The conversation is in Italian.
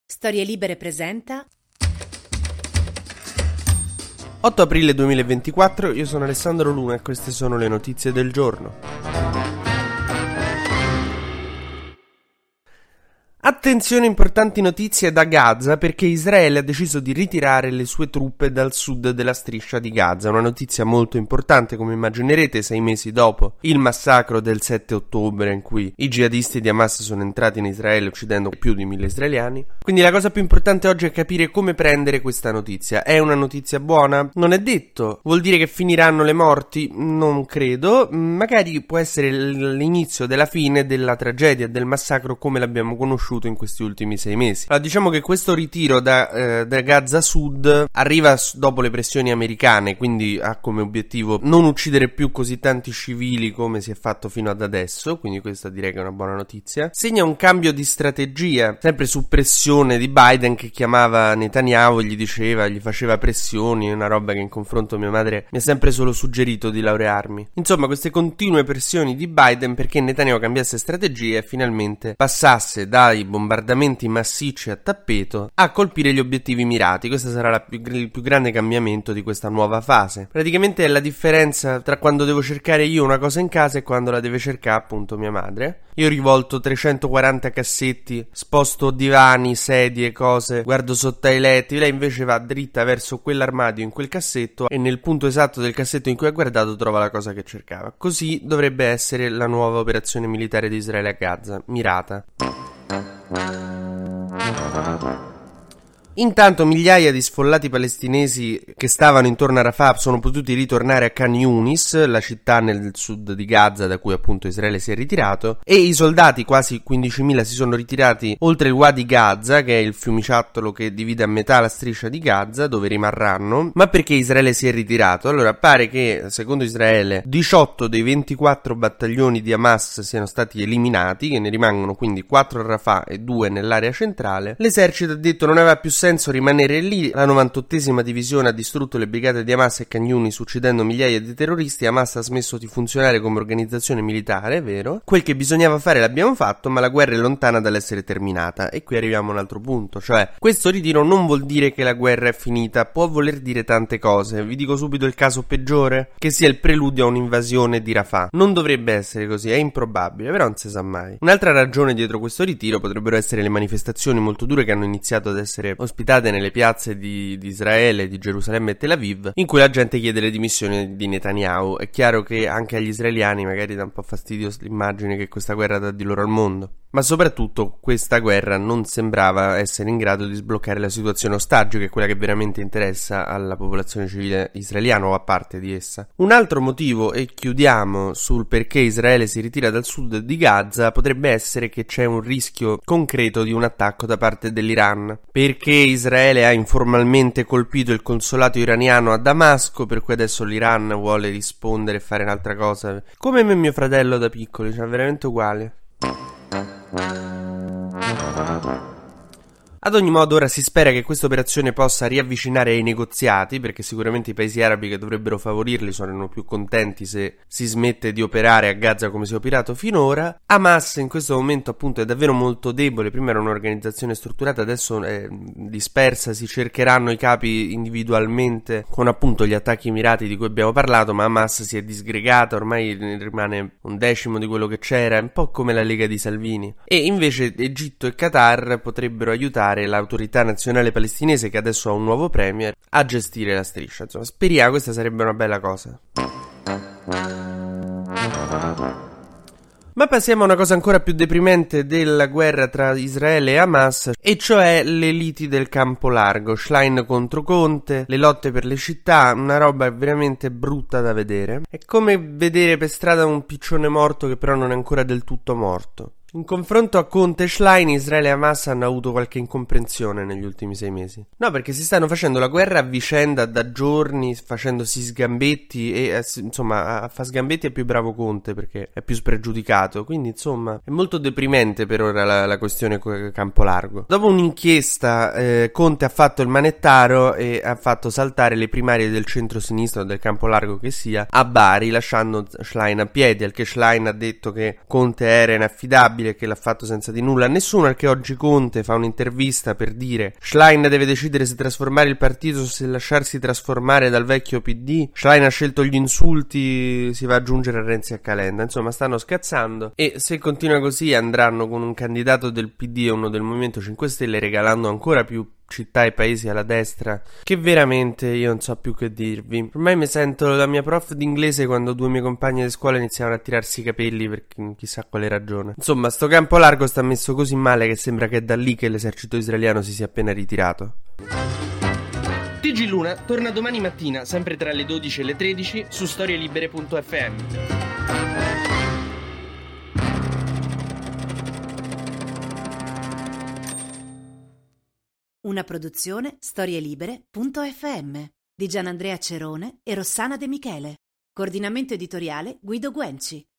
Storie Libere presenta 8 aprile 2024, io sono Alessandro Luna e queste sono le notizie del giorno. Attenzione, importanti notizie da Gaza perché Israele ha deciso di ritirare le sue truppe dal sud della striscia di Gaza. Una notizia molto importante, come immaginerete, 6 mesi dopo il massacro del 7 ottobre in cui i jihadisti di Hamas sono entrati in Israele uccidendo più di 1000 israeliani. Quindi la cosa più importante oggi è capire come prendere questa notizia. È una notizia buona? Non è detto. Vuol dire che finiranno le morti? Non credo. Magari può essere l'inizio della fine della tragedia, del massacro come l'abbiamo conosciuto in questi ultimi 6 mesi. Allora, diciamo che questo ritiro da Gaza Sud arriva dopo le pressioni americane, quindi ha come obiettivo non uccidere più così tanti civili come si è fatto fino ad adesso, quindi questa direi che è una buona notizia. Segna un cambio di strategia, sempre su pressione di Biden, che chiamava Netanyahu e gli faceva pressioni, una roba che in confronto mia madre mi ha sempre solo suggerito di laurearmi. Insomma, queste continue pressioni di Biden perché Netanyahu cambiasse strategia e finalmente passasse dai bombardamenti massicci a tappeto a colpire gli obiettivi mirati. Questo sarà il più grande cambiamento di questa nuova fase. Praticamente è la differenza tra quando devo cercare io una cosa in casa e quando la deve cercare appunto mia madre. Io rivolto 340 cassetti, sposto divani, sedie, cose, guardo sotto ai letti. Lei invece va dritta verso quell'armadio in quel cassetto e nel punto esatto del cassetto in cui ha guardato trova la cosa che cercava. Così dovrebbe essere la nuova operazione militare di Israele a Gaza, mirata. Intanto migliaia di sfollati palestinesi che stavano intorno a Rafah sono potuti ritornare a Khan Yunis, la città nel sud di Gaza da cui appunto Israele si è ritirato, e i soldati, quasi 15.000, si sono ritirati oltre il Wadi Gaza, che è il fiumiciattolo che divide a metà la striscia di Gaza, dove rimarranno. Ma perché Israele si è ritirato? Allora, pare che, secondo Israele, 18 dei 24 battaglioni di Hamas siano stati eliminati, che ne rimangono quindi 4 a Rafah e 2 nell'area centrale. L'esercito ha detto non aveva più senso rimanere lì. La 98esima divisione ha distrutto le brigate di Hamas e Khan Yunis uccidendo migliaia di terroristi. Hamas ha smesso di funzionare come organizzazione militare, è vero. Quel che bisognava fare l'abbiamo fatto, ma la guerra è lontana dall'essere terminata. E qui arriviamo a un altro punto, cioè questo ritiro non vuol dire che la guerra è finita, può voler dire tante cose. Vi dico subito il caso peggiore, che sia il preludio a un'invasione di Rafah. Non dovrebbe essere così, è improbabile, però non si sa mai. Un'altra ragione dietro questo ritiro potrebbero essere le manifestazioni molto dure che hanno iniziato ad essere ospitate nelle piazze di Israele, di Gerusalemme e Tel Aviv, in cui la gente chiede le dimissioni di Netanyahu. È chiaro che anche agli israeliani magari dà un po' fastidio l'immagine che questa guerra dà di loro al mondo. Ma soprattutto questa guerra non sembrava essere in grado di sbloccare la situazione ostaggio, che è quella che veramente interessa alla popolazione civile israeliana o a parte di essa. Un altro motivo, e chiudiamo sul perché Israele si ritira dal sud di Gaza, potrebbe essere che c'è un rischio concreto di un attacco da parte dell'Iran, perché Israele ha informalmente colpito il consolato iraniano a Damasco, per cui adesso l'Iran vuole rispondere e fare un'altra cosa, come me e mio fratello da piccoli, cioè veramente uguale. Ad ogni modo ora si spera che questa operazione possa riavvicinare ai negoziati, perché sicuramente i paesi arabi che dovrebbero favorirli saranno più contenti se si smette di operare a Gaza come si è operato finora. Hamas in questo momento appunto è davvero molto debole, prima era un'organizzazione strutturata, adesso è dispersa, si cercheranno i capi individualmente con appunto gli attacchi mirati di cui abbiamo parlato, ma Hamas si è disgregata, ormai rimane un decimo di quello che c'era, è un po' come la Lega di Salvini. E invece Egitto e Qatar potrebbero aiutare l'autorità nazionale palestinese, che adesso ha un nuovo premier, a gestire la striscia. Insomma, speriamo, questa sarebbe una bella cosa. Ma passiamo a una cosa ancora più deprimente della guerra tra Israele e Hamas, e cioè le liti del campo largo, Schlein contro Conte, le lotte per le città, una roba veramente brutta da vedere. È come vedere per strada un piccione morto che però non è ancora del tutto morto. In confronto a Conte e Schlein, Israele e Hamas hanno avuto qualche incomprensione negli ultimi 6 mesi. No, perché si stanno facendo la guerra a vicenda da giorni, facendosi sgambetti e insomma a fa sgambetti è più bravo Conte perché è più spregiudicato, quindi insomma è molto deprimente per ora la questione campo largo. Dopo un'inchiesta Conte ha fatto il manettaro e ha fatto saltare le primarie del centro-sinistra o del campo largo che sia a Bari, lasciando Schlein a piedi, al che Schlein ha detto che Conte era inaffidabile probabile che l'ha fatto senza di nulla a nessuno, al che oggi Conte fa un'intervista per dire Schlein deve decidere se trasformare il partito o se lasciarsi trasformare dal vecchio PD. Schlein ha scelto gli insulti, si va a giungere a Renzi a Calenda. Insomma, stanno scazzando, e se continua così andranno con un candidato del PD e uno del Movimento 5 Stelle, regalando ancora più città e paesi alla destra, che veramente io non so più che dirvi. Ormai mi sento la mia prof d'inglese quando due miei compagni di scuola iniziavano a tirarsi i capelli per chissà quale ragione. Insomma, sto campo largo sta messo così male che sembra che è da lì che l'esercito israeliano si sia appena ritirato. TG Luna torna domani mattina, sempre tra le 12 e le 13, su storielibere.fm. Una produzione storielibere.fm di Gianandrea Cerone e Rossana De Michele. Coordinamento editoriale Guido Guenci.